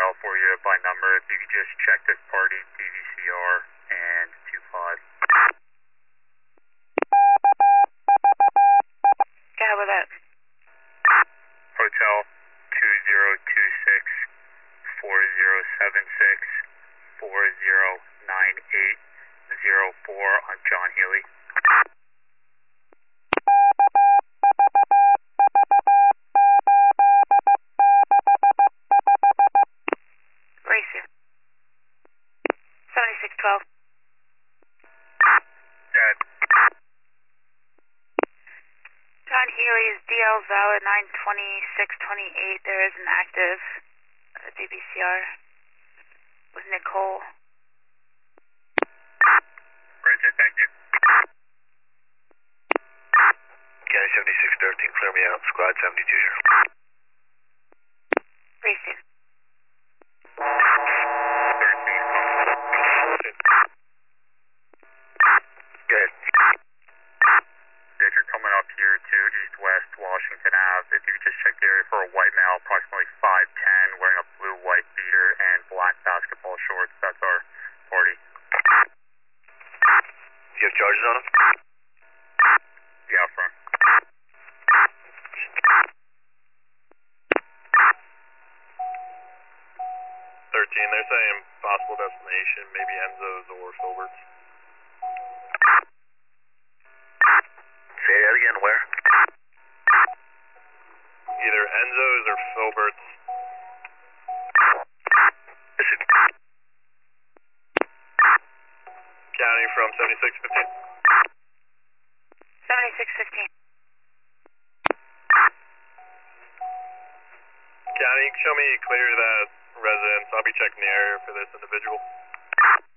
file for you by number. If you could just check this party, DVCR, and 25. Yeah, how about that? Hotel 2026 4076 409804 on John Healy. Racer. 7612. Dead. John Healy's DL valid 92628. There is an active DBCR with Nicole. Bridget, thank you. County 7613, clear me out. Squad 72 here. Racer. 13. Good. If you're coming up here to East-West Washington Ave, if you could just check the area for a white male, approximately 5'10", wearing a blue-white beater and black basketball shorts. That's our party. You have charges on him? Yeah, front. 13, they're saying possible destination, maybe Enzo's or Filbert's. Say that again, where? Either Enzo's or Filbert's. Listen. County from 7615. 7615. County, show me clear that residence. I'll be checking the area for this individual.